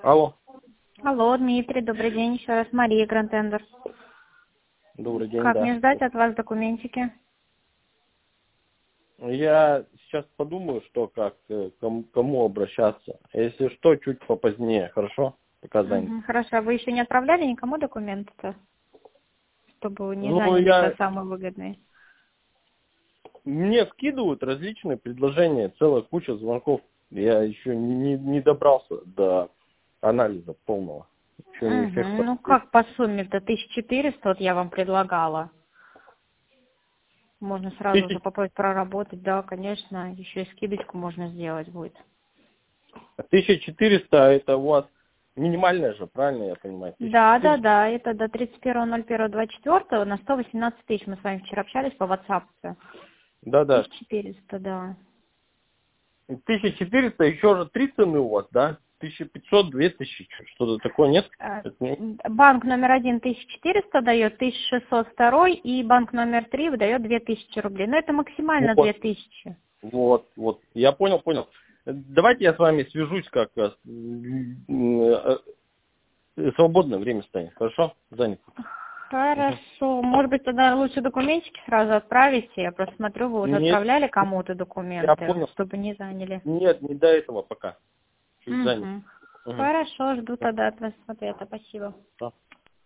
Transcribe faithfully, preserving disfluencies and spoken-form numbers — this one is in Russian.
Алло. Алло, Дмитрий, добрый день. Еще раз Мария Гранд-Тендер. Добрый день, Как да. мне ждать от вас документики? Я сейчас подумаю, что как, э, кому, кому обращаться. Если что, чуть попозднее, хорошо? Пока занят. Угу, хорошо. А вы еще не отправляли никому документы-то? Чтобы не Ну, заняли я... за самые выгодные. Мне скидывают различные предложения, целая куча звонков. Я еще не, не, не добрался до анализа полного. Еще не Угу. всех Ну посмотрел. как по сумме-то? тысяча четыреста вот я вам предлагала. Можно сразу Тысяч- уже попробовать проработать. Да, конечно. Еще и скидочку можно сделать будет. тысяча четыреста это у вас минимальная же, правильно я понимаю? Да, да, тысяча четыреста. да. Это до тридцать первого ноль первого двадцать четвёртого на сто восемнадцать тысяч. Мы с вами вчера общались по WhatsApp. Да-да. тысяча четыреста, да. тысяча четыреста, еще же три цены у вас, да? тысяча пятьсот, две тысячи, что-то такое, нет? Э, Это не- Банк номер один тысяча четыреста дает, тысяча шестьсот два, и банк номер три выдает две тысячи рублей. Но это максимально две Вот, тысячи. вот, вот. Я понял, понял. Давайте я с вами свяжусь, как раз. Э, э, свободное время станет, хорошо? Занят. Мгм. Хорошо. Может быть, тогда лучше документики сразу отправите. Я просто смотрю, вы уже Нет, отправляли кому-то я документы, понял. чтобы не заняли. Нет, не до этого пока. Чуть занят. Угу. Мгм. Хорошо, жду Да. тогда от вас ответа. Спасибо. Да.